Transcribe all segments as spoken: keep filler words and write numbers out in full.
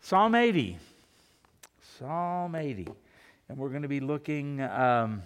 Psalm eighty. Psalm eighty. And we're going to be looking um,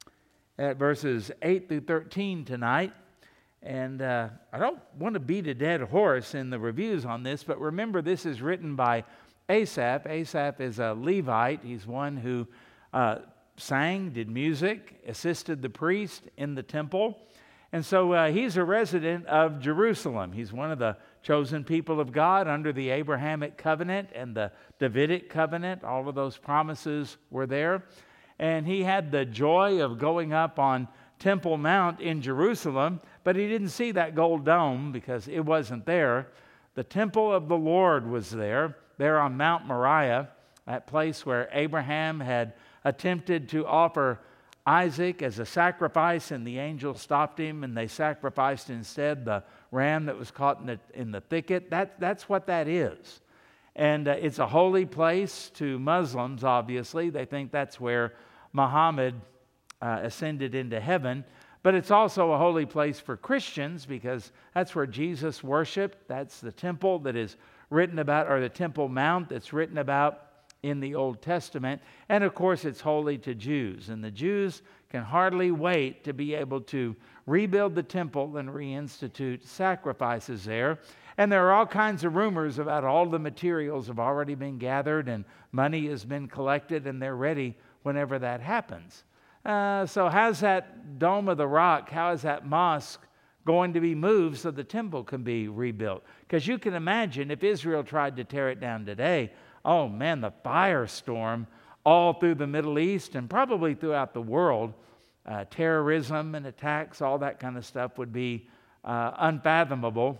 at verses eight through thirteen tonight. And uh, I don't want to beat a dead horse in the reviews on this, but remember this is written by Asaph. Asaph is a Levite. He's one who uh, sang, did music, assisted the priest in the temple. And so uh, he's a resident of Jerusalem. He's one of the chosen people of God under the Abrahamic covenant and the Davidic covenant. All of those promises were there. And he had the joy of going up on Temple Mount in Jerusalem, but he didn't see that gold dome because it wasn't there. The temple of the Lord was there, there on Mount Moriah, that place where Abraham had attempted to offer Isaac as a sacrifice, and the angel stopped him, and they sacrificed instead the ram that was caught in the, in the thicket. That, that's what that is. And uh, it's a holy place to Muslims, obviously. They think that's where Muhammad uh, ascended into heaven. But it's also a holy place for Christians because that's where Jesus worshiped. That's the temple that is written about, or the Temple Mount that's written about in the Old Testament. And of course it's holy to Jews. And the Jews can hardly wait to be able to rebuild the temple and reinstitute sacrifices there. And there are all kinds of rumors about all the materials have already been gathered and money has been collected and they're ready whenever that happens. Uh, so how's that Dome of the Rock, how is that mosque going to be moved so the temple can be rebuilt? Because you can imagine if Israel tried to tear it down today, oh man, the firestorm all through the Middle East and probably throughout the world, uh, terrorism and attacks, all that kind of stuff would be uh, unfathomable.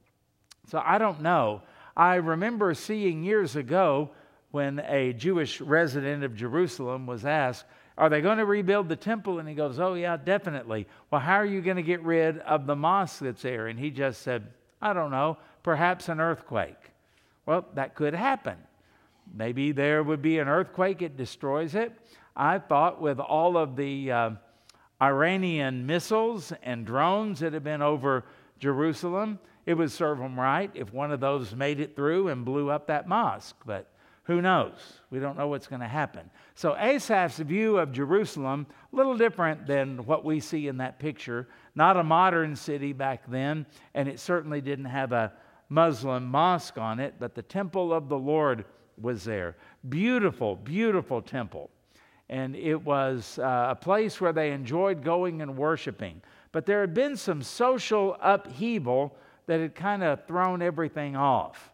So I don't know. I remember seeing years ago when a Jewish resident of Jerusalem was asked, are they going to rebuild the temple? And he goes, oh yeah, definitely. Well, how are you going to get rid of the mosque that's there? And he just said, I don't know, perhaps an earthquake. Well, that could happen. Maybe there would be an earthquake, it destroys it. I thought with all of the uh, Iranian missiles and drones that have been over Jerusalem, it would serve them right if one of those made it through and blew up that mosque. But who knows? We don't know what's going to happen. So Asaph's view of Jerusalem, a little different than what we see in that picture. Not a modern city back then, and it certainly didn't have a Muslim mosque on it, but the temple of the Lord was there. Beautiful, beautiful temple. And it was uh, a place where they enjoyed going and worshiping. But there had been some social upheaval that had kind of thrown everything off.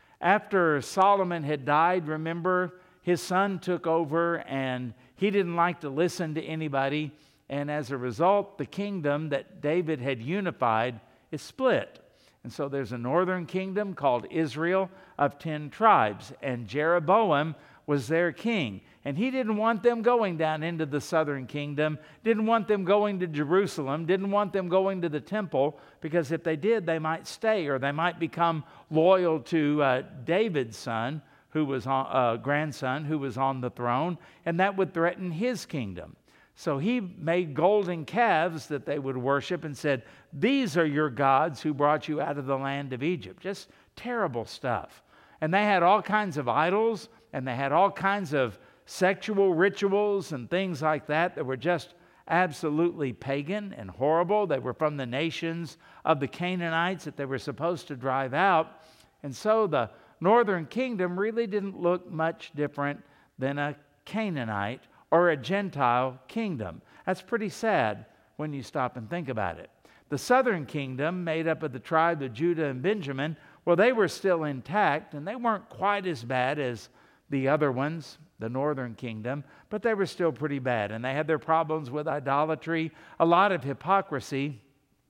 After Solomon had died, remember, his son took over and he didn't like to listen to anybody. And as a result, the kingdom that David had unified is split. And so there's a northern kingdom called Israel of ten tribes. And Jeroboam was their king. And he didn't want them going down into the southern kingdom, didn't want them going to Jerusalem, didn't want them going to the temple, because if they did, they might stay or they might become loyal to uh, David's son, who was on, uh, grandson, who was on the throne, and that would threaten his kingdom. So he made golden calves that they would worship and said, these are your gods who brought you out of the land of Egypt. Just terrible stuff. And they had all kinds of idols, and they had all kinds of sexual rituals and things like that that were just absolutely pagan and horrible. They were from the nations of the Canaanites that they were supposed to drive out. And so the northern kingdom really didn't look much different than a Canaanite or a Gentile kingdom. That's pretty sad when you stop and think about it. The southern kingdom, made up of the tribe of Judah and Benjamin, well, they were still intact, and they weren't quite as bad as the other ones, the northern kingdom, but they were still pretty bad. And they had their problems with idolatry, a lot of hypocrisy.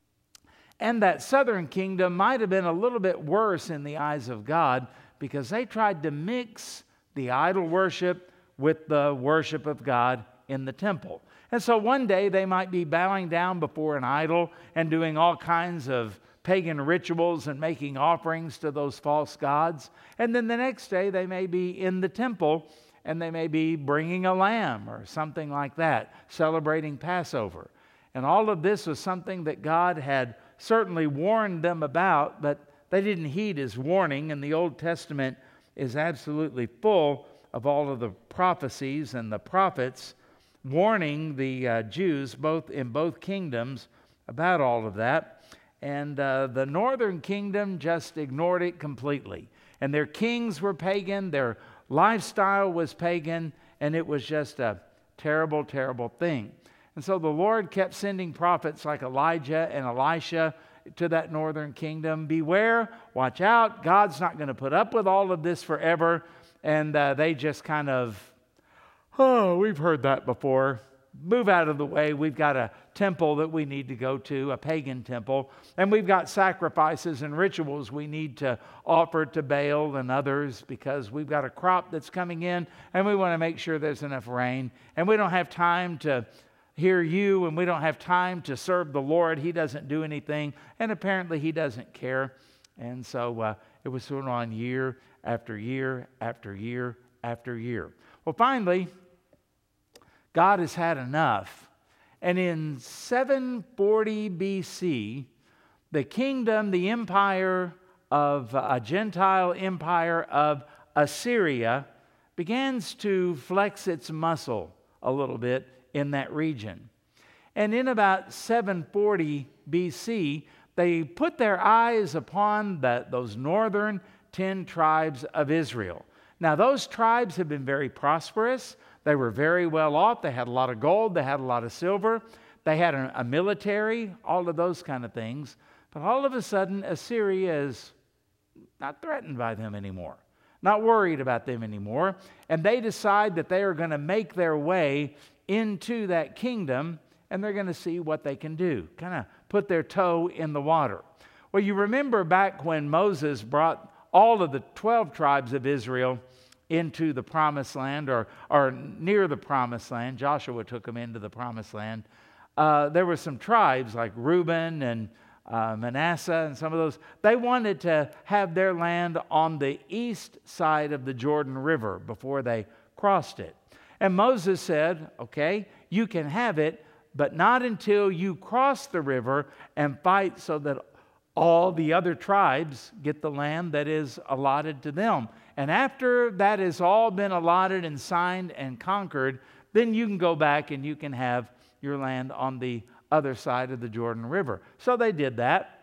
And that southern kingdom might have been a little bit worse in the eyes of God because they tried to mix the idol worship with the worship of God in the temple. And so one day they might be bowing down before an idol and doing all kinds of pagan rituals and making offerings to those false gods. And then the next day they may be in the temple and they may be bringing a lamb or something like that, celebrating Passover. And all of this was something that God had certainly warned them about, but they didn't heed His warning. And the Old Testament is absolutely full of all of the prophecies and the prophets warning the uh, Jews both in both kingdoms about all of that. And uh, the northern kingdom just ignored it completely. And their kings were pagan, their lifestyle was pagan, and it was just a terrible, terrible thing. And so the Lord kept sending prophets like Elijah and Elisha to that northern kingdom. Beware, watch out, God's not going to put up with all of this forever. And uh, they just kind of, oh, we've heard that before. Move out of the way. We've got a temple that we need to go to, a pagan temple. And we've got sacrifices and rituals we need to offer to Baal and others because we've got a crop that's coming in and we want to make sure there's enough rain. And we don't have time to hear you and we don't have time to serve the Lord. He doesn't do anything. And apparently he doesn't care. And so uh, it was going on year after year after year after year. Well, finally, God has had enough. And in seven forty B C, the kingdom, the empire of a Gentile empire of Assyria begins to flex its muscle a little bit in that region. And in about seven forty B C, they put their eyes upon the, those northern ten tribes of Israel. Now, those tribes have been very prosperous. They were very well off. They had a lot of gold. They had a lot of silver. They had a, a military, all of those kind of things. But all of a sudden, Assyria is not threatened by them anymore, not worried about them anymore. And they decide that they are going to make their way into that kingdom, and they're going to see what they can do, kind of put their toe in the water. Well, you remember back when Moses brought all of the twelve tribes of Israel into the promised land, or, or near the promised land. Joshua took them into the promised land. Uh, there were some tribes like Reuben and uh, Manasseh and some of those. They wanted to have their land on the east side of the Jordan River before they crossed it. And Moses said, okay, you can have it, but not until you cross the river and fight so that all the other tribes get the land that is allotted to them. And after that has all been allotted and signed and conquered, then you can go back and you can have your land on the other side of the Jordan River. So they did that.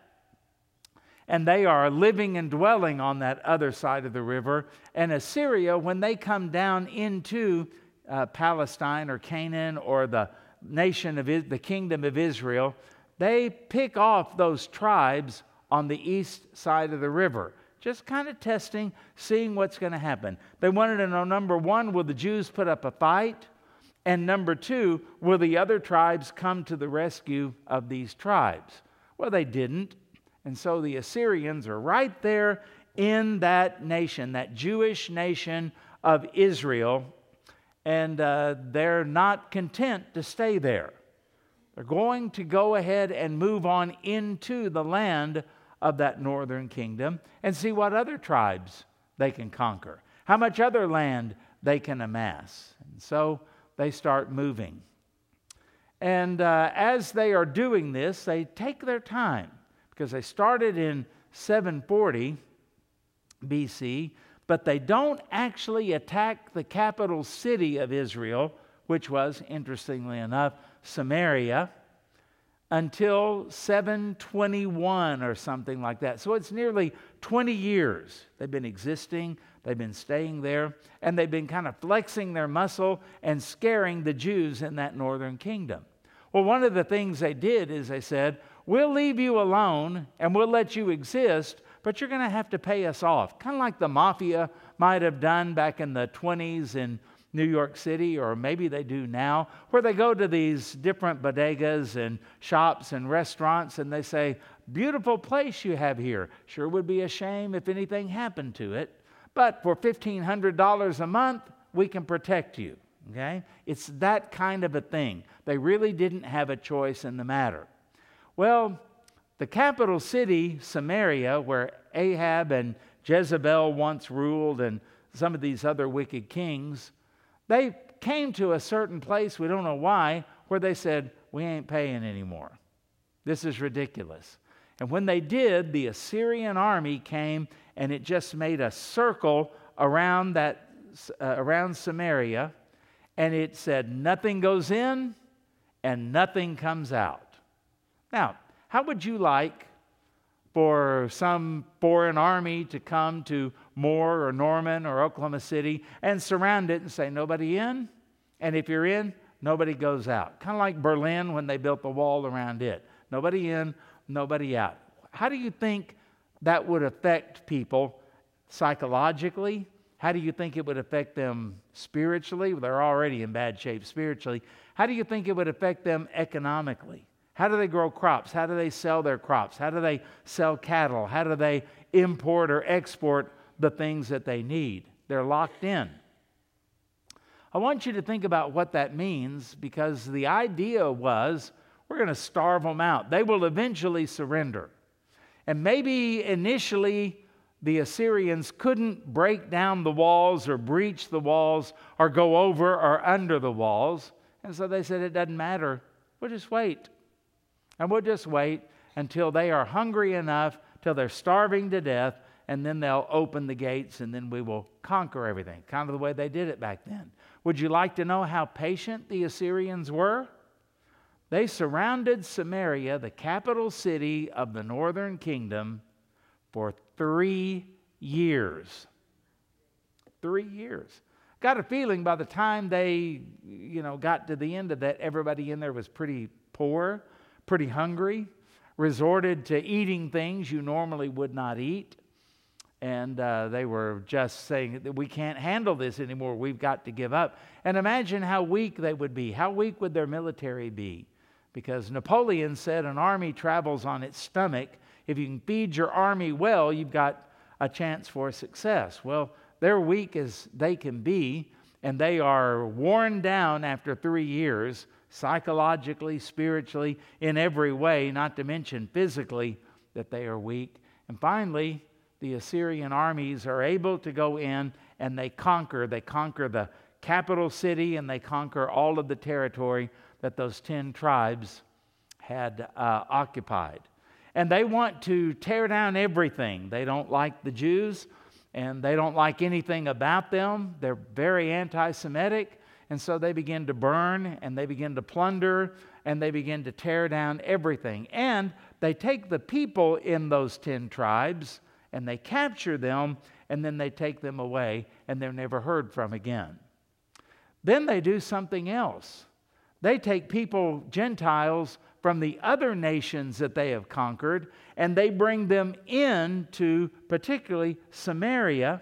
And they are living and dwelling on that other side of the river. And Assyria, when they come down into uh, Palestine or Canaan or the nation of the kingdom of Israel, they pick off those tribes on the east side of the river, just kind of testing, seeing what's going to happen. They wanted to know, number one, will the Jews put up a fight? And number two, will the other tribes come to the rescue of these tribes? Well, they didn't. And so the Assyrians are right there in that nation, that Jewish nation of Israel, and uh, they're not content to stay there. They're going to go ahead and move on into the land of that northern kingdom and see what other tribes they can conquer, how much other land they can amass. And so they start moving. And uh, as they are doing this, they take their time, because they started in seven forty B C, but they don't actually attack the capital city of Israel, which was, interestingly enough, Samaria, until seven twenty-one or something like that. So it's nearly twenty years they've been existing, they've been staying there, and they've been kind of flexing their muscle and scaring the Jews in that northern kingdom. Well, one of the things they did is they said, we'll leave you alone and we'll let you exist, but you're going to have to pay us off. Kind of like the mafia might have done back in the twenties in New York City, or maybe they do now, where they go to these different bodegas and shops and restaurants and they say, beautiful place you have here. Sure would be a shame if anything happened to it, but for fifteen hundred dollars a month, we can protect you. Okay? It's that kind of a thing. They really didn't have a choice in the matter. Well, the capital city, Samaria, where Ahab and Jezebel once ruled and some of these other wicked kings, they came to a certain place, we don't know why, where they said, we ain't paying anymore. This is ridiculous. And when they did, the Assyrian army came and it just made a circle around that uh, around Samaria, and it said nothing goes in and nothing comes out. Now, how would you like for some foreign army to come to Moore or Norman or Oklahoma City and surround it and say, nobody in, and if you're in, nobody goes out? Kind of like Berlin when they built the wall around it. Nobody in, nobody out. How do you think that would affect people psychologically? How do you think it would affect them spiritually? Well, they're already in bad shape spiritually. How do you think it would affect them economically? How do they grow crops? How do they sell their crops? How do they sell cattle? How do they import or export the things that they need? They're locked in. I want you to think about what that means, because the idea was we're going to starve them out. They will eventually surrender. And maybe initially the Assyrians couldn't break down the walls or breach the walls or go over or under the walls. And so they said, it doesn't matter. We'll just wait. And we'll just wait until they are hungry enough, till they're starving to death, and then they'll open the gates, and then we will conquer everything. Kind of the way they did it back then. Would you like to know how patient the Assyrians were? They surrounded Samaria, the capital city of the northern kingdom, for three years. Three years. Got a feeling by the time they, you know, got to the end of that, everybody in there was pretty poor, pretty hungry, resorted to eating things you normally would not eat. And uh, they were just saying that we can't handle this anymore. We've got to give up. And imagine how weak they would be. How weak would their military be? Because Napoleon said an army travels on its stomach. If you can feed your army well, you've got a chance for success. Well, they're weak as they can be, and they are worn down after three years, psychologically, spiritually, in every way, not to mention physically, that they are weak. And finally, the Assyrian armies are able to go in and they conquer. They conquer the capital city, and they conquer all of the territory that those ten tribes had uh, occupied. And they want to tear down everything. They don't like the Jews, and they don't like anything about them. They're very anti-Semitic, and so they begin to burn, and they begin to plunder, and they begin to tear down everything. And they take the people in those ten tribes, and they capture them, and then they take them away, and they're never heard from again. Then they do something else. They take people, Gentiles, from the other nations that they have conquered, and they bring them into particularly Samaria.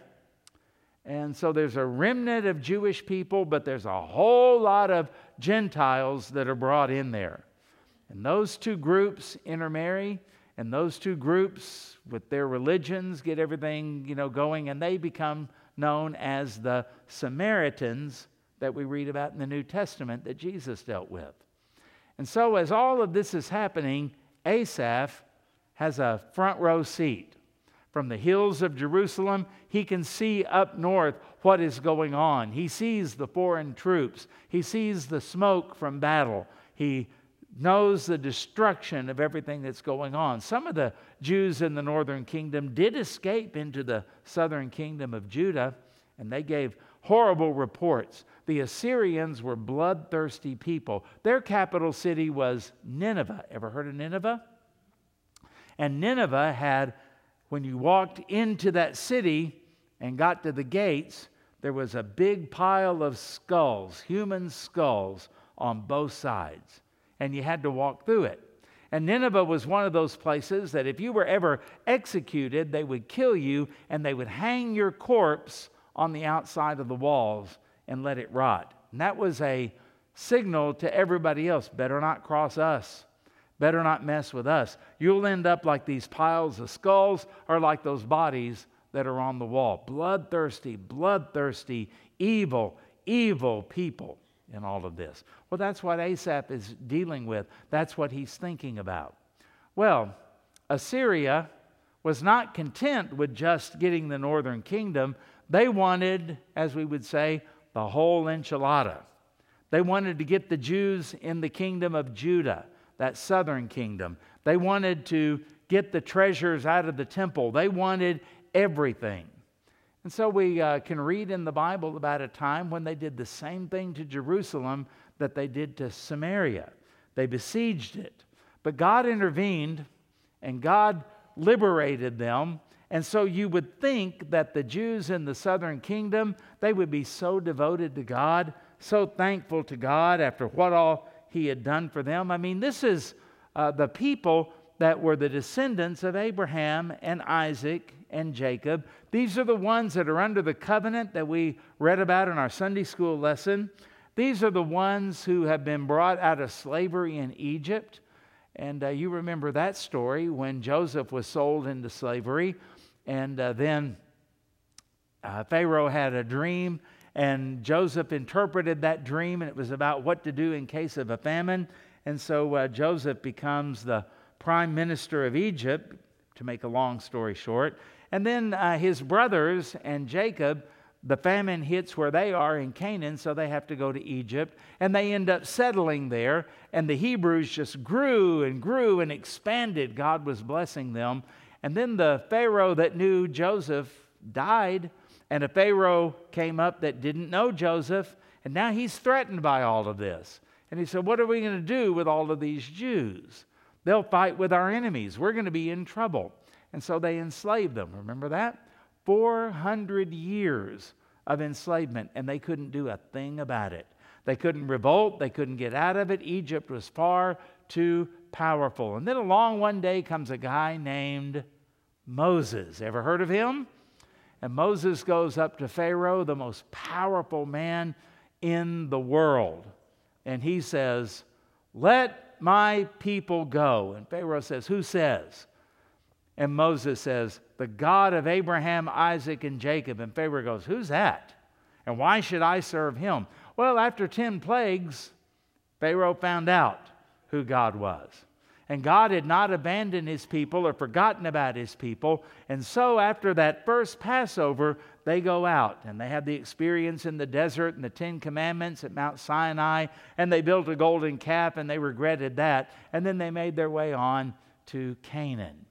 And so there's a remnant of Jewish people, but there's a whole lot of Gentiles that are brought in there. And those two groups intermarry, and those two groups with their religions get everything, you know, going, and they become known as the Samaritans that we read about in the New Testament that Jesus dealt with. And so as all of this is happening, Asaph has a front row seat. From the hills of Jerusalem, he can see up north what is going on. He sees the foreign troops. He sees the smoke from battle. He knows the destruction of everything that's going on. Some of the Jews in the northern kingdom did escape into the southern kingdom of Judah, and they gave horrible reports. The Assyrians were bloodthirsty people. Their capital city was Nineveh. Ever heard of Nineveh? And Nineveh had, when you walked into that city and got to the gates, there was a big pile of skulls, human skulls, on both sides. And you had to walk through it. And Nineveh was one of those places that if you were ever executed, they would kill you and they would hang your corpse on the outside of the walls and let it rot. And that was a signal to everybody else, better not cross us. Better not mess with us. You'll end up like these piles of skulls or like those bodies that are on the wall. Bloodthirsty, bloodthirsty, evil, evil people in all of this. Well, that's what Asaph is dealing with. That's what he's thinking about. Well, Assyria was not content with just getting the northern kingdom. They wanted, as we would say, the whole enchilada. They wanted to get the Jews in the kingdom of Judah, that southern kingdom. They wanted to get the treasures out of the temple. They wanted everything. And so we uh, can read in the Bible about a time when they did the same thing to Jerusalem that they did to Samaria. They besieged it. But God intervened, and God liberated them. And so you would think that the Jews in the southern kingdom, they would be so devoted to God, so thankful to God after what all He had done for them. I mean, this is uh, the people that were the descendants of Abraham and Isaac and Jacob. These are the ones that are under the covenant that we read about in our Sunday school lesson. These are the ones who have been brought out of slavery in Egypt. And uh, you remember that story when Joseph was sold into slavery. And uh, then uh, Pharaoh had a dream, and Joseph interpreted that dream, and it was about what to do in case of a famine. And so uh, Joseph becomes the prime minister of Egypt, to make a long story short. And then uh, his brothers and Jacob, the famine hits where they are in Canaan, so they have to go to Egypt. And they end up settling there. And the Hebrews just grew and grew and expanded. God was blessing them. And then the Pharaoh that knew Joseph died. And a Pharaoh came up that didn't know Joseph. And now he's threatened by all of this. And he said, what are we going to do with all of these Jews? They'll fight with our enemies. We're going to be in trouble. And so they enslaved them. Remember that? four hundred years of enslavement, and they couldn't do a thing about it. They couldn't revolt. They couldn't get out of it. Egypt was far too powerful. And then along one day comes a guy named Moses. Ever heard of him? And Moses goes up to Pharaoh, the most powerful man in the world. And he says, let my people go. And Pharaoh says, who says? And Moses says, the God of Abraham, Isaac, and Jacob. And Pharaoh goes, who's that? And why should I serve him? Well, after ten plagues, Pharaoh found out who God was. And God had not abandoned His people or forgotten about His people. And so after that first Passover, they go out. And they have the experience in the desert and the Ten Commandments at Mount Sinai. And they built a golden calf, and they regretted that. And then they made their way on to Canaan.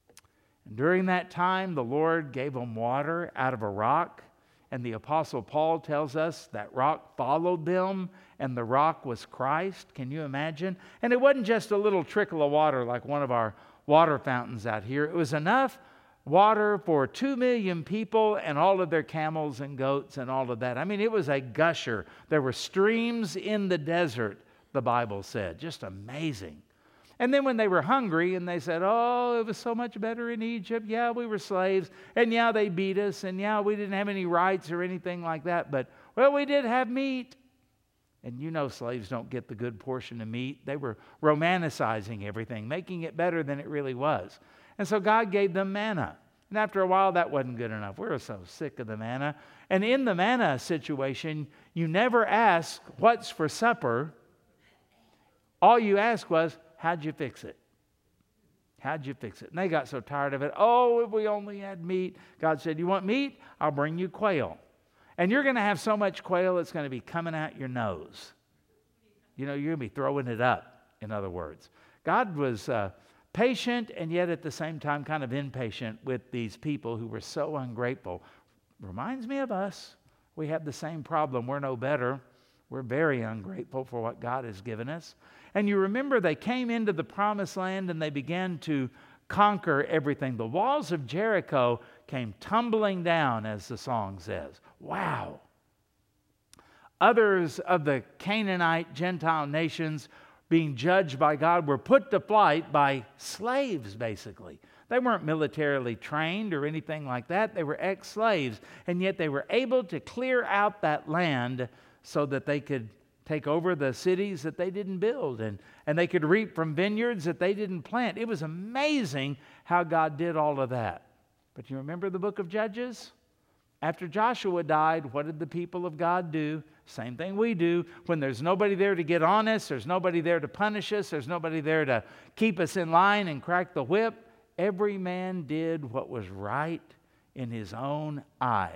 And during that time, the Lord gave them water out of a rock. And the Apostle Paul tells us that rock followed them, and the rock was Christ. Can you imagine? And it wasn't just a little trickle of water like one of our water fountains out here. It was enough water for two million people and all of their camels and goats and all of that. I mean, it was a gusher. There were streams in the desert, the Bible said. Just amazing. And then when they were hungry and they said, oh, it was so much better in Egypt. Yeah, we were slaves. And yeah, they beat us. And yeah, we didn't have any rights or anything like that. But, well, we did have meat. And you know slaves don't get the good portion of meat. They were romanticizing everything, making it better than it really was. And so God gave them manna. And after a while, that wasn't good enough. We were so sick of the manna. And in the manna situation, you never ask, what's for supper? All you ask was, how'd you fix it? How'd you fix it? And they got so tired of it. Oh, if we only had meat. God said, you want meat? I'll bring you quail. And you're going to have so much quail, it's going to be coming out your nose. You know, you're going to be throwing it up, in other words. God was uh, patient and yet at the same time kind of impatient with these people who were so ungrateful. Reminds me of us. We have the same problem. We're no better. We're very ungrateful for what God has given us. And you remember they came into the promised land and they began to conquer everything. The walls of Jericho came tumbling down, as the song says. Wow. Others of the Canaanite Gentile nations being judged by God were put to flight by slaves, basically. They weren't militarily trained or anything like that. They were ex-slaves. And yet they were able to clear out that land so that they could take over the cities that they didn't build, and, and they could reap from vineyards that they didn't plant. It was amazing how God did all of that. But you remember the book of Judges? After Joshua died, what did the people of God do? Same thing we do. When there's nobody there to get on us, there's nobody there to punish us, there's nobody there to keep us in line and crack the whip, every man did what was right in his own eyes.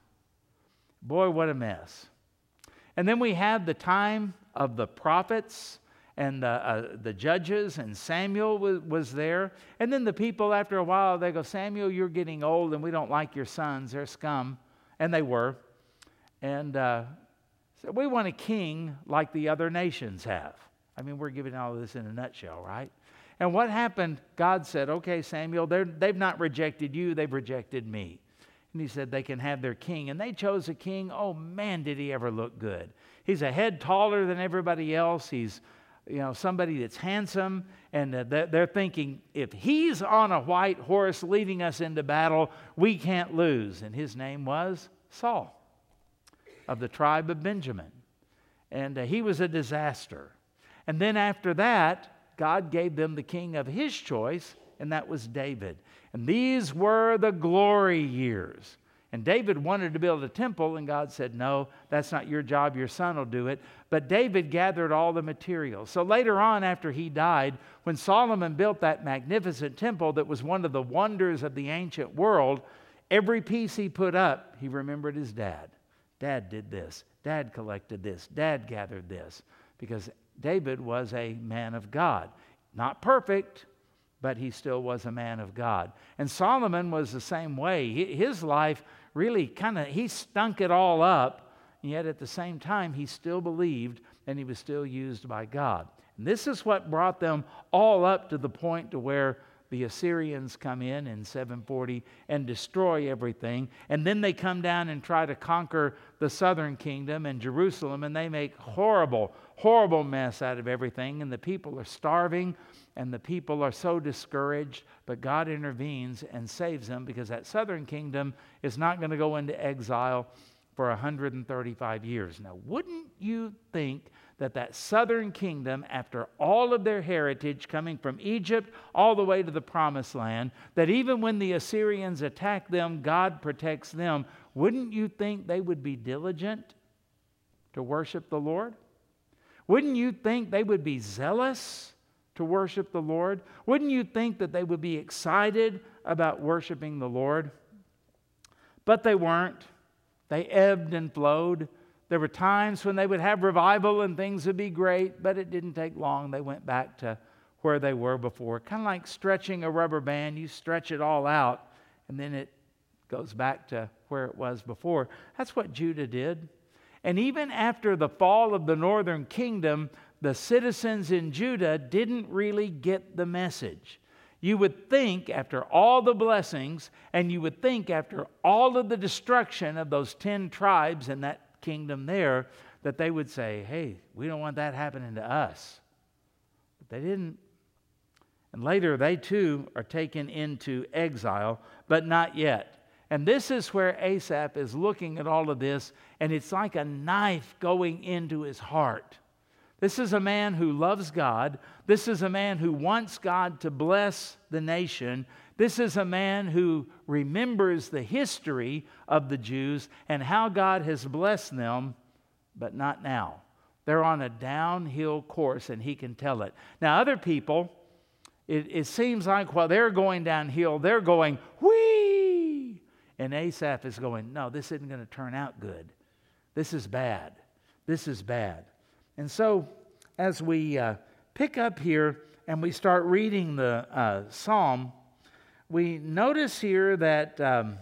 Boy, what a mess. And then we have the time of the prophets and the, uh, the judges, and Samuel was, was there. And then the people, after a while, they go, Samuel, you're getting old and we don't like your sons. They're scum. And they were. And uh, so we want a king like the other nations have. I mean, we're giving all of this in a nutshell, right? And what happened? God said, okay, Samuel, they've not rejected you, they've rejected me. And he said they can have their king. And they chose a king. Oh, man, did he ever look good. He's a head taller than everybody else. He's, you know, somebody that's handsome. And uh, they're thinking, if he's on a white horse leading us into battle, we can't lose. And his name was Saul of the tribe of Benjamin. And uh, he was a disaster. And then after that, God gave them the king of his choice, and that was David. And these were the glory years. And David wanted to build a temple, and God said, no, that's not your job. Your son will do it. But David gathered all the materials. So later on, after he died, when Solomon built that magnificent temple that was one of the wonders of the ancient world, every piece he put up, he remembered his dad. Dad did this. Dad collected this. Dad gathered this. Because David was a man of God. Not perfect, but he still was a man of God. And Solomon was the same way. His life really kind of, he stunk it all up, and yet at the same time, he still believed and he was still used by God. And this is what brought them all up to the point to where the Assyrians come in in seven forty and destroy everything. And then they come down and try to conquer the southern kingdom and Jerusalem, and they make horrible, horrible mess out of everything. And the people are starving, and the people are so discouraged. But God intervenes and saves them, because that southern kingdom is not going to go into exile for one hundred thirty-five years. Now, wouldn't you think that that southern kingdom, after all of their heritage coming from Egypt all the way to the promised land, that even when the Assyrians attack them, God protects them? Wouldn't you think they would be diligent to worship the Lord? Wouldn't you think they would be zealous to worship the Lord? Wouldn't you think that they would be excited about worshiping the Lord? But they weren't. They ebbed and flowed. There were times when they would have revival and things would be great, but it didn't take long. They went back to where they were before. Kind of like stretching a rubber band. You stretch it all out, and then it goes back to where it was before. That's what Judah did. And even after the fall of the northern kingdom, the citizens in Judah didn't really get the message. You would think after all the blessings, and you would think after all of the destruction of those ten tribes in that kingdom there, that they would say, hey, we don't want that happening to us. But they didn't. And later they too are taken into exile, but not yet. And this is where Asaph is looking at all of this, and it's like a knife going into his heart. This is a man who loves God. This is a man who wants God to bless the nation. This is a man who remembers the history of the Jews and how God has blessed them, but not now. They're on a downhill course, and he can tell it. Now, other people, it, it seems like while they're going downhill, they're going, whee! And Asaph is going, no, this isn't going to turn out good. This is bad. This is bad. And so, as we uh, pick up here and we start reading the uh, psalm, we notice here that um,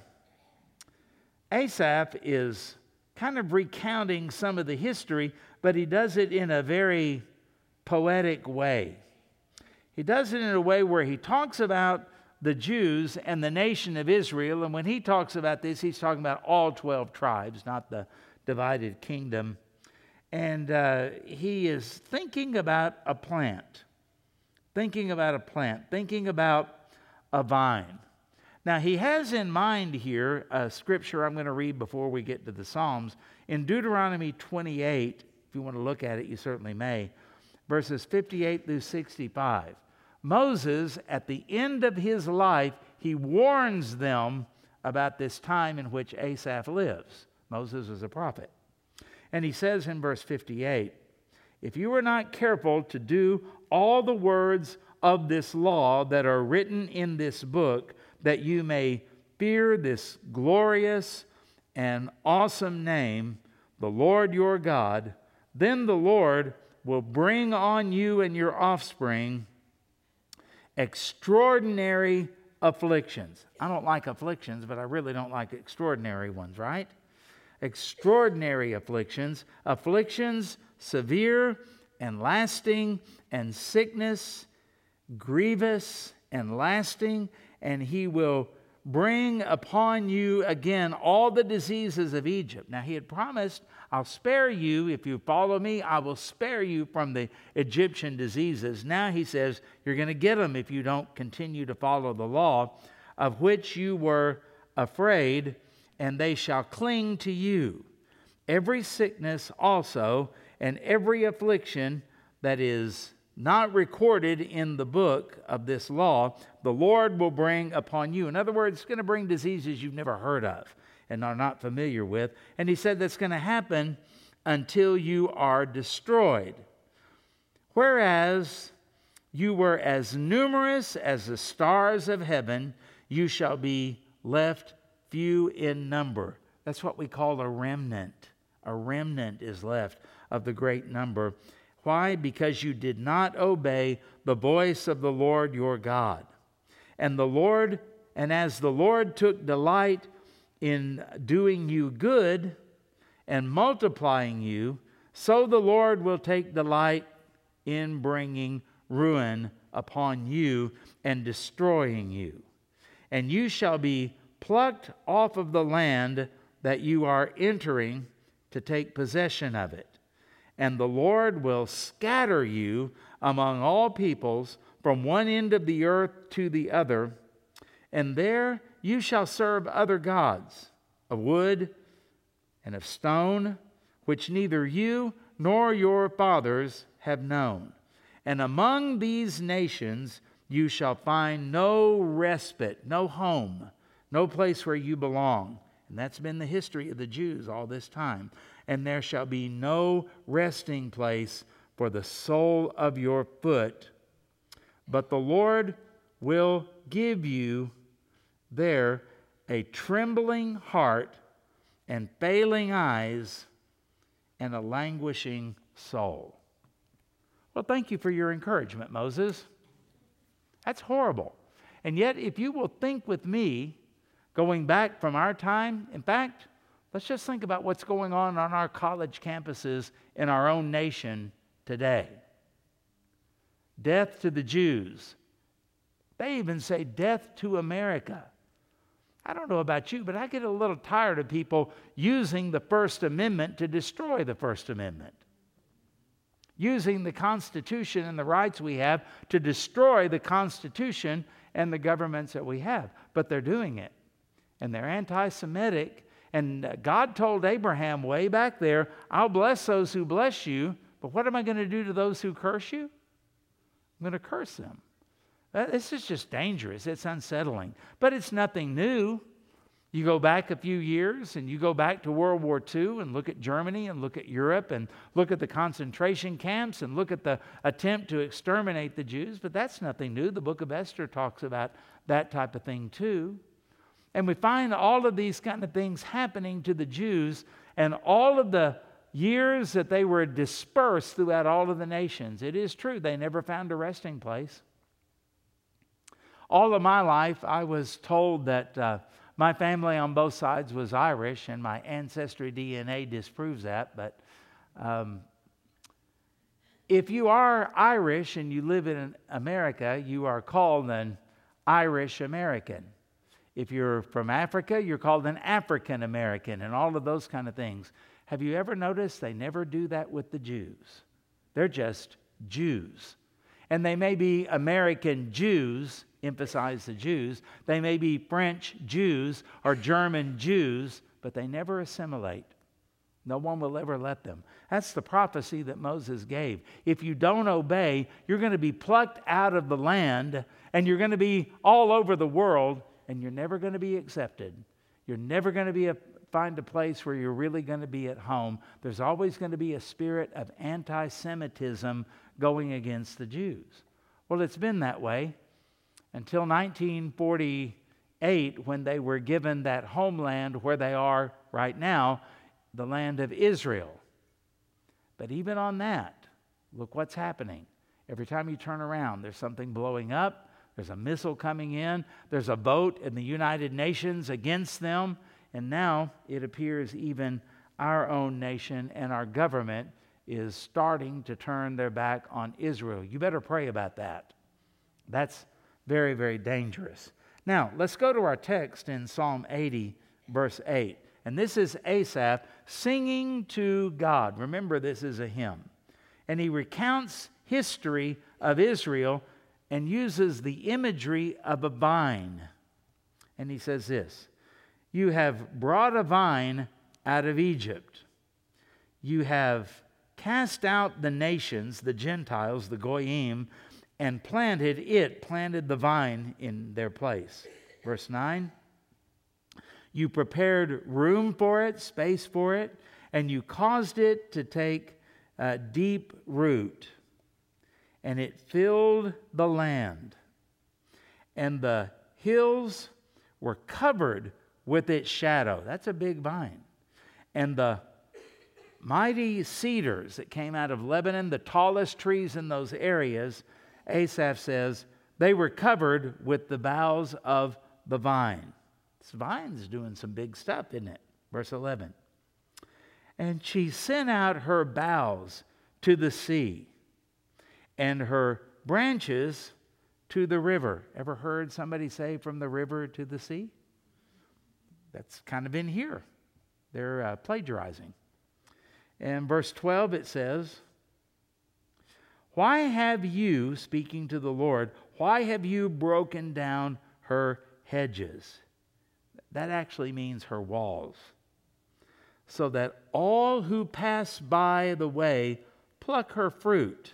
Asaph is kind of recounting some of the history, but he does it in a very poetic way. He does it in a way where he talks about the Jews and the nation of Israel, and when he talks about this, he's talking about all twelve tribes, not the divided kingdom. And uh, he is thinking about a plant, thinking about a plant, thinking about a vine. Now, he has in mind here a scripture I'm going to read before we get to the Psalms. In Deuteronomy twenty-eight, if you want to look at it, you certainly may, verses fifty-eight through sixty-five. Moses, at the end of his life, he warns them about this time in which Asaph lives. Moses was a prophet. And he says in verse fifty-eight, if you are not careful to do all the words of this law that are written in this book, that you may fear this glorious and awesome name, the Lord your God, then the Lord will bring on you and your offspring extraordinary afflictions. I don't like afflictions, but I really don't like extraordinary ones, right? extraordinary afflictions, afflictions severe and lasting, and sickness grievous and lasting, and he will bring upon you again all the diseases of Egypt. Now he had promised, I'll spare you, if you follow me, I will spare you from the Egyptian diseases. Now he says, you're going to get them if you don't continue to follow the law, of which you were afraid, and they shall cling to you. Every sickness also, and every affliction that is not recorded in the book of this law, the Lord will bring upon you. In other words, it's going to bring diseases you've never heard of and are not familiar with. And he said that's going to happen until you are destroyed. Whereas you were as numerous as the stars of heaven, you shall be left few in number. That's what we call a remnant. A remnant is left of the great number. Why? Because you did not obey the voice of the Lord your God. And the Lord, and as the Lord took delight in doing you good and multiplying you, so the Lord will take delight in bringing ruin upon you and destroying you. And you shall be plucked off of the land that you are entering to take possession of it. And the Lord will scatter you among all peoples from one end of the earth to the other, and there you shall serve other gods of wood and of stone, which neither you nor your fathers have known. And among these nations you shall find no respite, no home, no place where you belong. And that's been the history of the Jews all this time. And there shall be no resting place for the sole of your foot, but the Lord will give you there a trembling heart and failing eyes and a languishing soul. Well, thank you for your encouragement, Moses. That's horrible. And yet, if you will think with me, going back from our time, in fact, let's just think about what's going on on our college campuses in our own nation today. Death to the Jews. They even say death to America. I don't know about you, but I get a little tired of people using the First Amendment to destroy the First Amendment. Using the Constitution and the rights we have to destroy the Constitution and the governments that we have. But they're doing it. And they're anti-Semitic. And God told Abraham way back there, I'll bless those who bless you, but what am I going to do to those who curse you? I'm going to curse them. This is just dangerous. It's unsettling. But it's nothing new. You go back a few years and you go back to World War Two and look at Germany and look at Europe and look at the concentration camps and look at the attempt to exterminate the Jews. But that's nothing new. The book of Esther talks about that type of thing too. And we find all of these kind of things happening to the Jews, and all of the years that they were dispersed throughout all of the nations. It is true, they never found a resting place. All of my life, I was told that uh, my family on both sides was Irish, and my ancestry D N A disproves that. But um, if you are Irish and you live in America, you are called an Irish American. If you're from Africa, you're called an African American, and all of those kind of things. Have you ever noticed they never do that with the Jews? They're just Jews. And they may be American Jews, emphasize the Jews. They may be French Jews or German Jews, but they never assimilate. No one will ever let them. That's the prophecy that Moses gave. If you don't obey, you're going to be plucked out of the land, and you're going to be all over the world, and you're never going to be accepted. You're never going to be a, find a place where you're really going to be at home. There's always going to be a spirit of anti-Semitism going against the Jews. Well, it's been that way until nineteen forty-eight, when they were given that homeland where they are right now, the land of Israel. But even on that, look what's happening. Every time you turn around, there's something blowing up. There's a missile coming in. There's a vote in the United Nations against them. And now it appears even our own nation and our government is starting to turn their back on Israel. You better pray about that. That's very, very dangerous. Now, let's go to our text in Psalm eighty, verse eight. And this is Asaph singing to God. Remember, this is a hymn. And he recounts history of Israel and uses the imagery of a vine. And he says this, "You have brought a vine out of Egypt. You have cast out the nations, the Gentiles, the Goyim, and planted it, planted the vine in their place." Verse nine, "You prepared room for it, space for it, and you caused it to take uh, deep root, and it filled the land, and the hills were covered with its shadow." That's a big vine. "And the mighty cedars that came out of Lebanon, the tallest trees in those areas," Asaph says, "they were covered with the boughs of the vine." This vine's doing some big stuff, isn't it? Verse eleven. "And she sent out her boughs to the sea, and her branches to the river." Ever heard somebody say from the river to the sea? That's kind of in here. They're uh, plagiarizing. In verse twelve it says, "Why have you," speaking to the Lord, "why have you broken down her hedges?" That actually means her walls. "So that all who pass by the way pluck her fruit.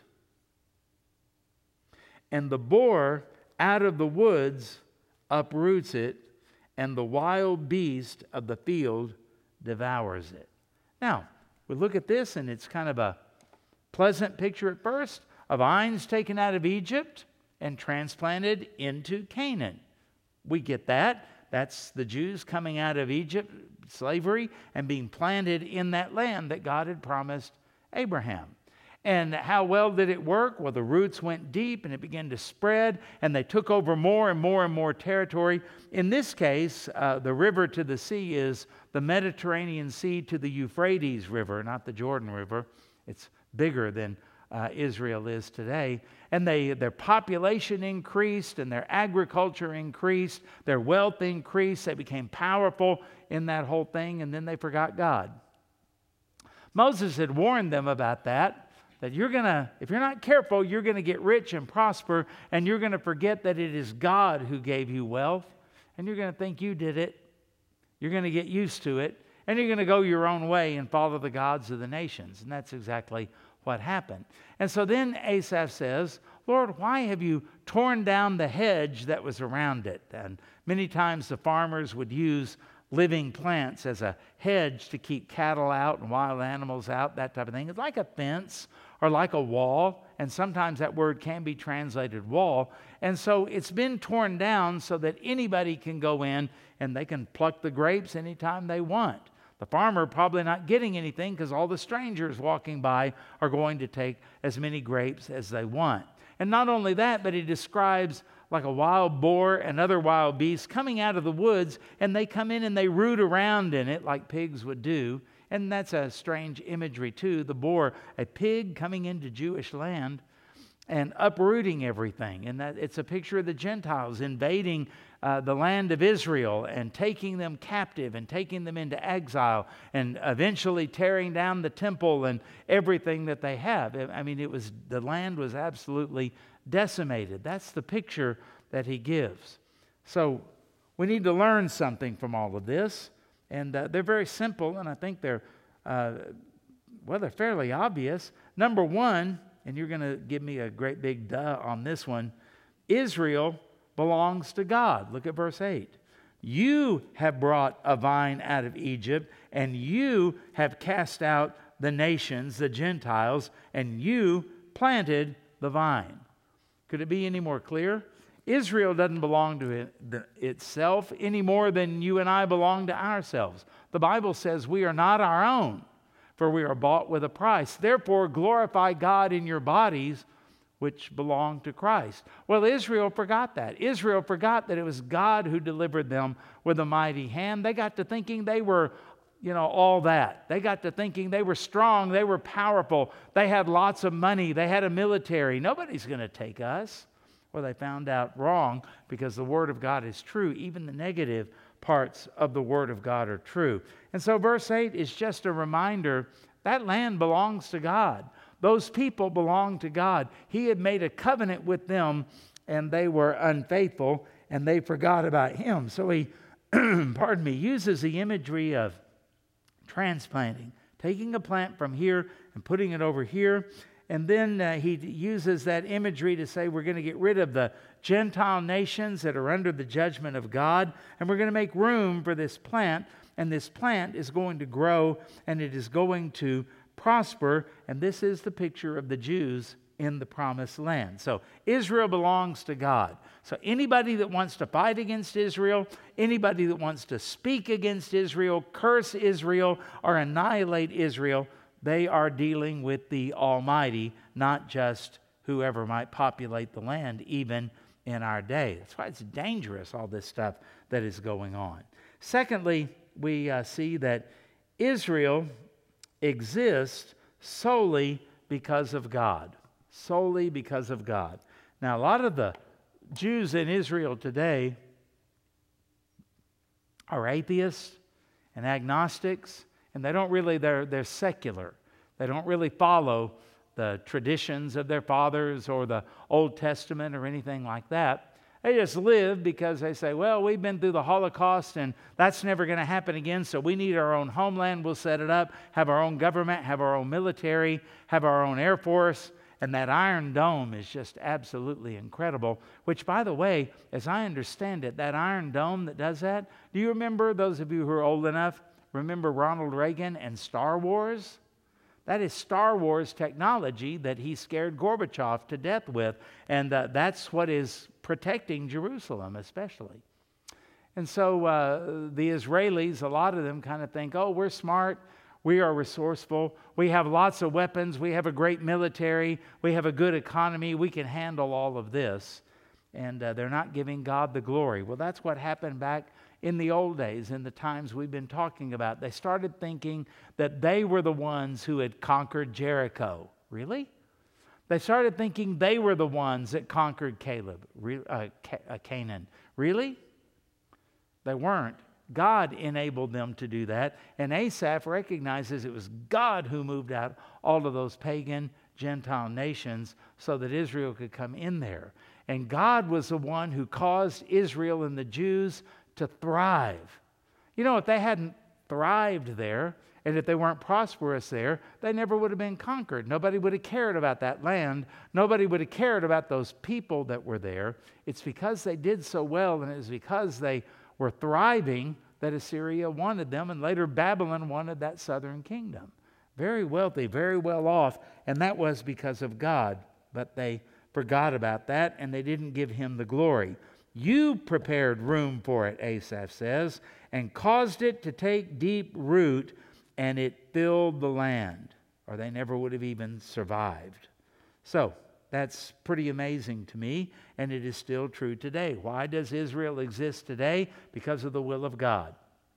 And the boar out of the woods uproots it, and the wild beast of the field devours it." Now, we look at this, and it's kind of a pleasant picture at first. A vine's taken out of Egypt and transplanted into Canaan. We get that. That's the Jews coming out of Egypt, slavery, and being planted in that land that God had promised Abraham. And how well did it work? Well, the roots went deep and it began to spread, and they took over more and more and more territory. In this case, uh, the river to the sea is the Mediterranean Sea to the Euphrates River, not the Jordan River. It's bigger than uh, Israel is today. And they, their population increased, and their agriculture increased, their wealth increased. They became powerful in that whole thing, and then they forgot God. Moses had warned them about that. That you're going to, if you're not careful, you're going to get rich and prosper, and you're going to forget that it is God who gave you wealth, and you're going to think you did it. You're going to get used to it, and you're going to go your own way and follow the gods of the nations. And that's exactly what happened. And so then Asaph says, "Lord, why have you torn down the hedge that was around it?" And many times the farmers would use living plants as a hedge to keep cattle out and wild animals out, that type of thing. It's like a fence or like a wall, and sometimes that word can be translated wall. And so it's been torn down so that anybody can go in and they can pluck the grapes anytime they want. The farmer probably not getting anything because all the strangers walking by are going to take as many grapes as they want. And not only that, but he describes like a wild boar and other wild beasts coming out of the woods, and they come in and they root around in it like pigs would do. And that's a strange imagery too. The boar, a pig coming into Jewish land and uprooting everything. And that it's a picture of the Gentiles invading uh, the land of Israel and taking them captive and taking them into exile and eventually tearing down the temple and everything that they have. I mean, it was the land was absolutely decimated. That's the picture that he gives. So we need to learn something from all of this. And uh, they're very simple, and I think they're, uh, well, they're fairly obvious. Number one, and you're going to give me a great big duh on this one, Israel belongs to God. Look at verse eight. "You have brought a vine out of Egypt, and you have cast out the nations, the Gentiles, and you planted the vine." Could it be any more clear? Israel doesn't belong to it, the, itself any more than you and I belong to ourselves. The Bible says we are not our own, for we are bought with a price. Therefore, glorify God in your bodies, which belong to Christ. Well, Israel forgot that. Israel forgot that it was God who delivered them with a mighty hand. They got to thinking they were you know, all that. They got to thinking they were strong, they were powerful, they had lots of money, they had a military. Nobody's going to take us. Well, they found out wrong, because the Word of God is true. Even the negative parts of the Word of God are true. And so verse eight is just a reminder that land belongs to God. Those people belong to God. He had made a covenant with them, and they were unfaithful, and they forgot about Him. So he, pardon me, uses the imagery of transplanting, taking a plant from here and putting it over here. And then uh, he uses that imagery to say we're going to get rid of the Gentile nations that are under the judgment of God, and we're going to make room for this plant, and this plant is going to grow, and it is going to prosper, and this is the picture of the Jews in the promised land. So Israel belongs to God. So anybody that wants to fight against Israel, anybody that wants to speak against Israel, curse Israel, or annihilate Israel, they are dealing with the Almighty, not just whoever might populate the land, even in our day. That's why it's dangerous, all this stuff that is going on. Secondly, we uh, see that Israel exists solely because of God. Solely because of God. Now, a lot of the Jews in Israel today are atheists and agnostics, and they don't really, they're, they're secular. They don't really follow the traditions of their fathers or the Old Testament or anything like that. They just live because they say, well, we've been through the Holocaust and that's never going to happen again, so we need our own homeland. We'll set it up, have our own government, have our own military, have our own Air Force. And that Iron Dome is just absolutely incredible, which, by the way, as I understand it, that Iron Dome that does that, do you remember, those of you who are old enough, remember Ronald Reagan and Star Wars? That is Star Wars technology that he scared Gorbachev to death with, and uh, that's what is protecting Jerusalem especially. And so uh, the Israelis, a lot of them kind of think, oh, we're smart, we are resourceful, we have lots of weapons, we have a great military, we have a good economy, we can handle all of this. And uh, they're not giving God the glory. Well, that's what happened back in the old days, in the times we've been talking about. They started thinking that they were the ones who had conquered Jericho. Really? They started thinking they were the ones that conquered Caleb, uh, Canaan. Really? They weren't. God enabled them to do that. And Asaph recognizes it was God who moved out all of those pagan Gentile nations so that Israel could come in there. And God was the one who caused Israel and the Jews to thrive. You know, if they hadn't thrived there, and if they weren't prosperous there, they never would have been conquered. Nobody would have cared about that land. Nobody would have cared about those people that were there. It's because they did so well, and it was because they were thriving that Assyria wanted them, and later Babylon wanted that southern kingdom. Very wealthy, very well off, and that was because of God. But they forgot about that, and they didn't give Him the glory. You prepared room for it, Asaph says, and caused it to take deep root, and it filled the land, or they never would have even survived. So, that's pretty amazing to me, and it is still true today. Why does Israel exist today? Because of the will of God.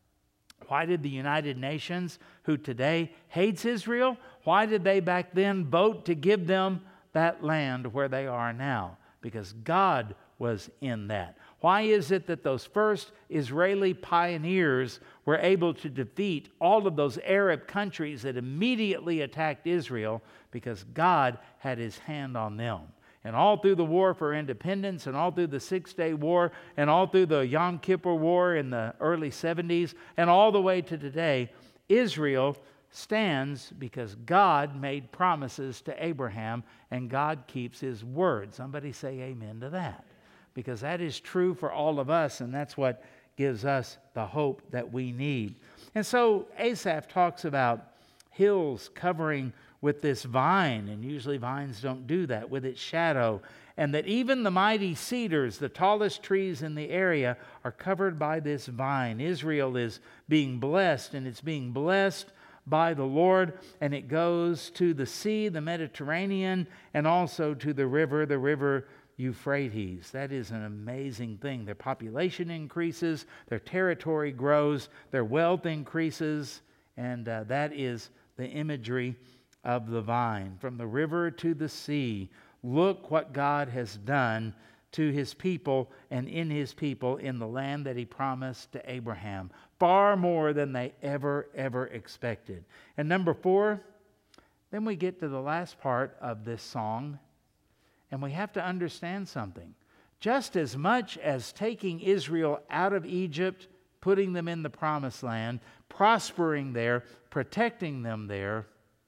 Why did the United Nations, who today hates Israel, why did they back then vote to give them that land where they are now? Because God was in that. Why is it that those first Israeli pioneers were able to defeat all of those Arab countries that immediately attacked Israel? Because God had His hand on them. And all through the war for independence, and all through the Six-Day War, and all through the Yom Kippur War in the early seventies, and all the way to today, Israel stands because God made promises to Abraham, and God keeps His word. Somebody say amen to that. Because that is true for all of us, and that's what gives us the hope that we need. And so Asaph talks about hills covering with this vine, and usually vines don't do that, with its shadow, and that even the mighty cedars, the tallest trees in the area, are covered by this vine. Israel is being blessed, and it's being blessed by the Lord, and it goes to the sea, the Mediterranean, and also to the river, the river Euphrates. That is an amazing thing. Their population increases, their territory grows, their wealth increases, And uh, that is the imagery of the vine. From the river to the sea, look what God has done to his people and in his people in the land that he promised to Abraham. Far more than they ever, ever expected. And number four, then we get to the last part of this song, and we have to understand something. Just as much as taking Israel out of Egypt, putting them in the promised land, prospering there, protecting them there,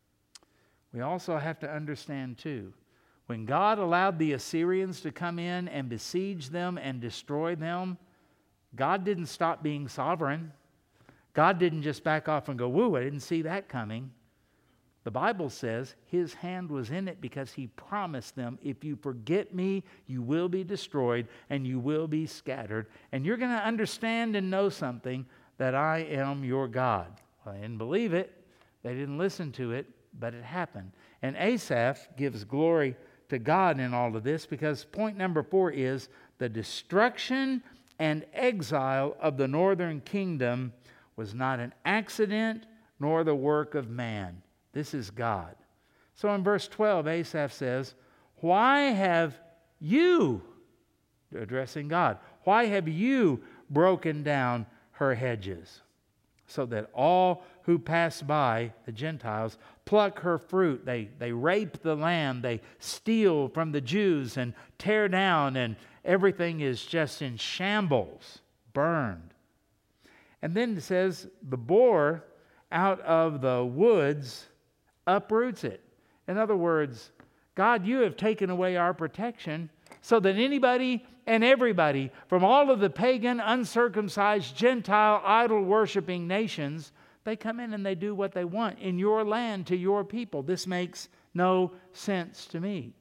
we also have to understand too, when God allowed the Assyrians to come in and besiege them and destroy them, God didn't stop being sovereign. God didn't just back off and go, woo, I didn't see that coming. The Bible says his hand was in it because he promised them, if you forget me, you will be destroyed and you will be scattered. And you're going to understand and know something, that I am your God. Well, they didn't believe it. They didn't listen to it, but it happened. And Asaph gives glory to God in all of this, because point number four is the destruction and exile of the northern kingdom was not an accident nor the work of man. This is God. So in verse twelve, Asaph says, why have you, addressing God, why have you broken down her hedges, so that all who pass by, the Gentiles, pluck her fruit? They, they rape the land, they steal from the Jews and tear down, and everything is just in shambles, burned. And then it says, the boar out of the woods uproots it. In other words, God, you have taken away our protection so that anybody and everybody from all of the pagan, uncircumcised, Gentile, idol-worshiping nations, they come in and they do what they want in your land to your people. This makes no sense to me.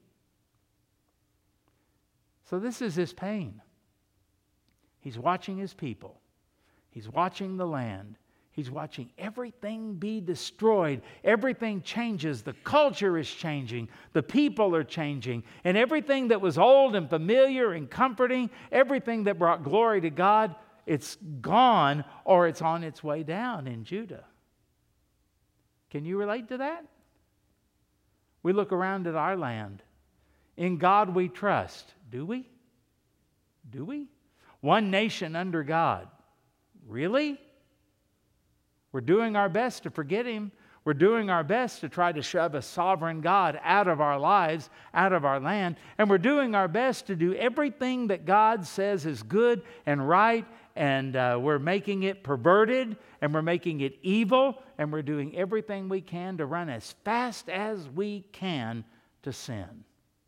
So this is his pain. He's watching his people. He's watching the land. He's watching everything be destroyed. Everything changes. The culture is changing. The people are changing. And everything that was old and familiar and comforting, everything that brought glory to God, it's gone, or it's on its way down in Judah. Can you relate to that? We look around at our land. In God we trust. Do we? Do we? One nation under God. Really? We're doing our best to forget Him. We're doing our best to try to shove a sovereign God out of our lives, out of our land. And we're doing our best to do everything that God says is good and right. And uh, we're making it perverted, and we're making it evil. And we're doing everything we can to run as fast as we can to sin.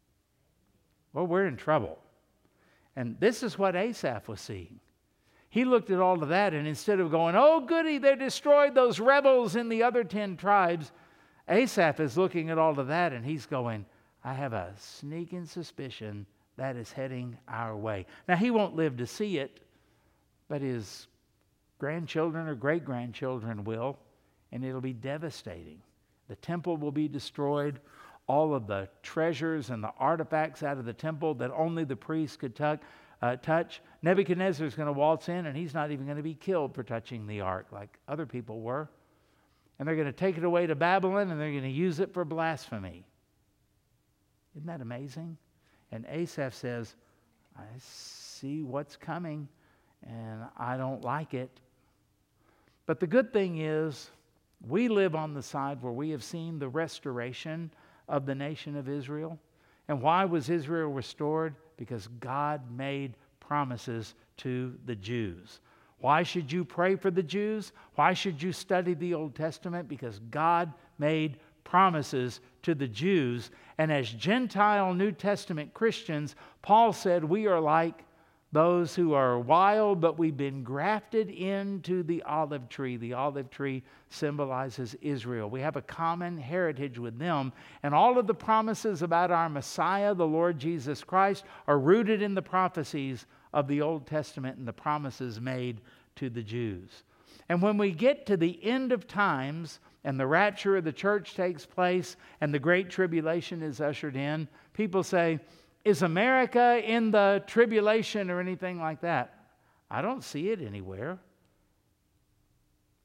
Well, we're in trouble. And this is what Asaph was seeing. He looked at all of that, and instead of going, oh, goody, they destroyed those rebels in the other ten tribes, Asaph is looking at all of that, and he's going, I have a sneaking suspicion that is heading our way. Now, he won't live to see it, but his grandchildren or great-grandchildren will, and it'll be devastating. The temple will be destroyed. All of the treasures and the artifacts out of the temple that only the priests could tuck, uh, touch. Nebuchadnezzar is going to waltz in, and he's not even going to be killed for touching the ark like other people were. And they're going to take it away to Babylon, and they're going to use it for blasphemy. Isn't that amazing? And Asaph says, I see what's coming, and I don't like it. But the good thing is, we live on the side where we have seen the restoration of the nation of Israel. And why was Israel restored? Because God made promises to the Jews. Why should you pray for the Jews? Why should you study the Old Testament? Because God made promises to the Jews. And as Gentile New Testament Christians, Paul said we are like those who are wild, but we've been grafted into the olive tree. The olive tree symbolizes Israel. We have a common heritage with them. And all of the promises about our Messiah, the Lord Jesus Christ, are rooted in the prophecies of the Old Testament and the promises made to the Jews. And when we get to the end of times and the rapture of the church takes place and the Great Tribulation is ushered in, people say, is America in the tribulation or anything like that? I don't see it anywhere.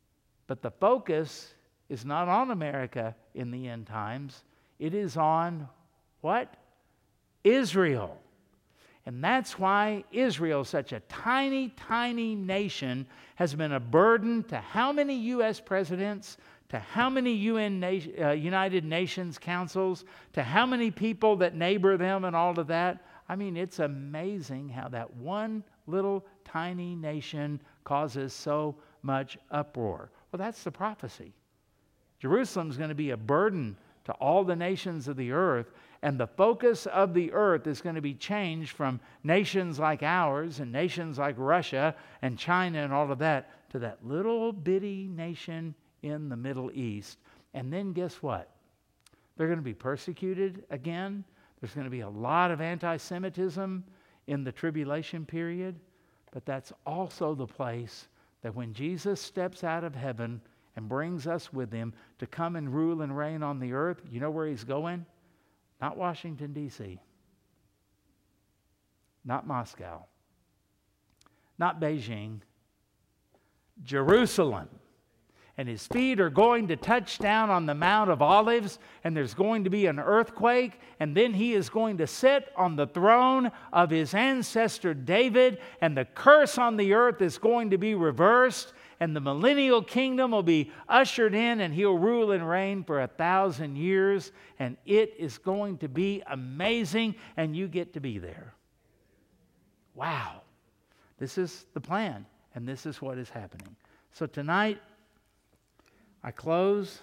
But the focus is not on America in the end times. It is on what? Israel. And that's why Israel, such a tiny, tiny nation, has been a burden to how many U S presidents, to how many U N uh, United Nations councils, to how many people that neighbor them and all of that. I mean, it's amazing how that one little tiny nation causes so much uproar. Well, that's the prophecy. Jerusalem's going to be a burden to all the nations of the earth, and the focus of the earth is going to be changed from nations like ours and nations like Russia and China and all of that to that little bitty nation in the Middle East. And then guess what? They're going to be persecuted again. There's going to be a lot of anti-Semitism in the tribulation period, but that's also the place that when Jesus steps out of heaven and brings us with him to come and rule and reign on the earth, you know where he's going? Not Washington, D C Not Moscow. Not Beijing. Jerusalem. And his feet are going to touch down on the Mount of Olives, and there's going to be an earthquake, and then he is going to sit on the throne of his ancestor David, and the curse on the earth is going to be reversed, and the millennial kingdom will be ushered in, and he'll rule and reign for a thousand years, and it is going to be amazing, and you get to be there. Wow. This is the plan, and this is what is happening. So tonight, I close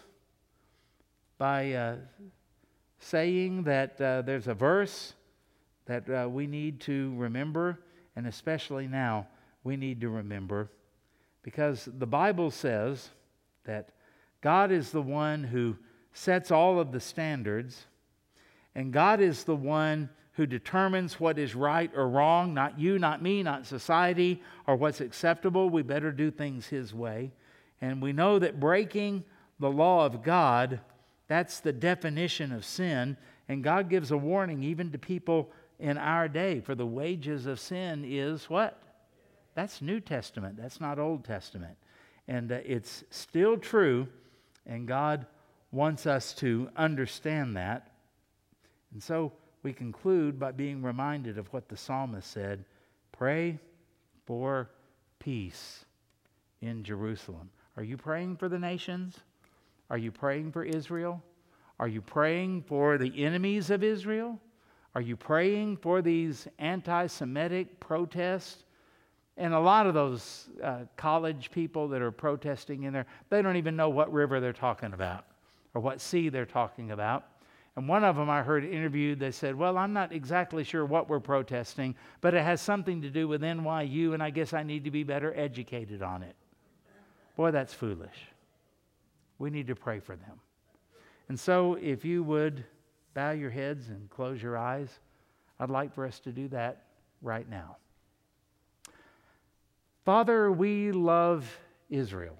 by uh, saying that uh, there's a verse that uh, we need to remember, and especially now we need to remember, because the Bible says that God is the one who sets all of the standards, and God is the one who determines what is right or wrong, not you, not me, not society, or what's acceptable. We better do things His way. And we know that breaking the law of God, that's the definition of sin. And God gives a warning even to people in our day. For the wages of sin is what? That's New Testament. That's not Old Testament. And uh, it's still true. And God wants us to understand that. And so we conclude by being reminded of what the psalmist said. Pray for peace in Jerusalem. Are you praying for the nations? Are you praying for Israel? Are you praying for the enemies of Israel? Are you praying for these anti-Semitic protests? And a lot of those uh, college people that are protesting in there, they don't even know what river they're talking about or what sea they're talking about. And one of them I heard interviewed, they said, well, I'm not exactly sure what we're protesting, but it has something to do with N Y U, and I guess I need to be better educated on it. Boy, that's foolish. We need to pray for them. And so if you would bow your heads and close your eyes, I'd like for us to do that right now. Father, we love Israel.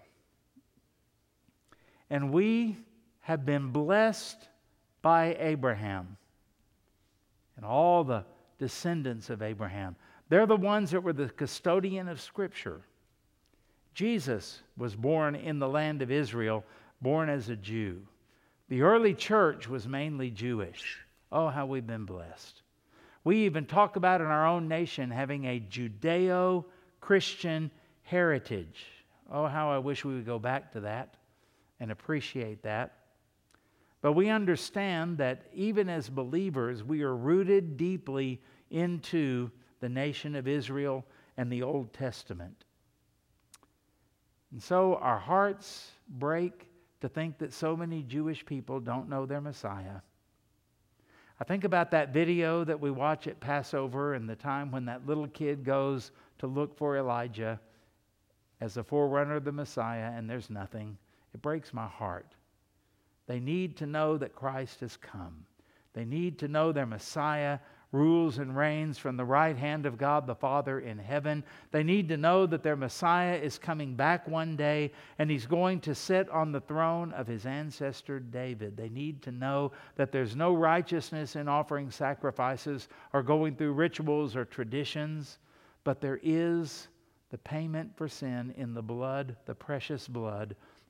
And we have been blessed by Abraham and all the descendants of Abraham. They're the ones that were the custodian of Scripture. Jesus was born in the land of Israel, born as a Jew. The early church was mainly Jewish. Oh, how we've been blessed. We even talk about in our own nation having a Judeo-Christian heritage. Oh, how I wish we would go back to that and appreciate that. But we understand that even as believers, we are rooted deeply into the nation of Israel and the Old Testament. And so our hearts break to think that so many Jewish people don't know their Messiah. I think about that video that we watch at Passover and the time when that little kid goes to look for Elijah as a forerunner of the Messiah, and there's nothing. It breaks my heart. They need to know that Christ has come. They need to know their Messiah rules and reigns from the right hand of God the Father in heaven. They need to know that their Messiah is coming back one day and He's going to sit on the throne of his ancestor David. They need to know that there's no righteousness in offering sacrifices or going through rituals or traditions, but there is the payment for sin in the blood, the precious blood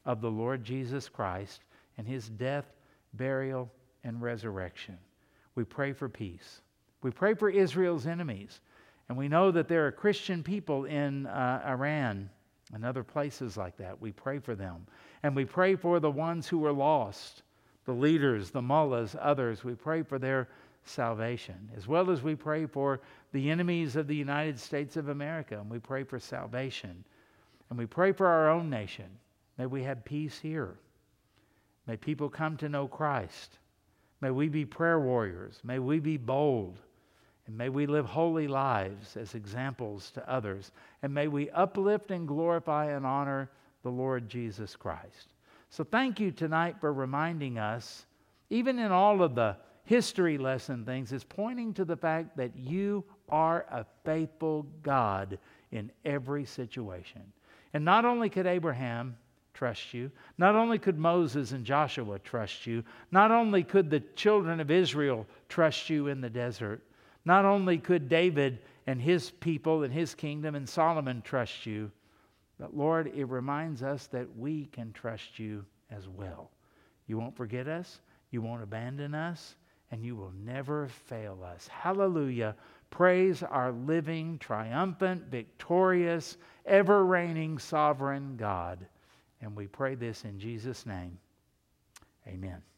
of the Lord Jesus Christ and his death, burial, and resurrection. We pray for peace. We pray for Israel's enemies. And we know that there are Christian people in uh, Iran and other places like that. We pray for them. And we pray for the ones who are lost, the leaders, the mullahs, others. We pray for their salvation, as well as we pray for the enemies of the United States of America, and we pray for salvation. And we pray for our own nation. May we have peace here. May people come to know Christ. May we be prayer warriors. May we be bold. And may we live holy lives as examples to others. And may we uplift and glorify and honor the Lord Jesus Christ. So thank you tonight for reminding us, even in all of the history lesson things, is pointing to the fact that you are a faithful God in every situation. And not only could Abraham trust you, not only could Moses and Joshua trust you, not only could the children of Israel trust you in the desert, not only could David and his people and his kingdom and Solomon trust you, but Lord, it reminds us that we can trust you as well. You won't forget us, you won't abandon us, and you will never fail us. Hallelujah. Praise our living, triumphant, victorious, ever-reigning, sovereign God. And we pray this in Jesus' name. Amen.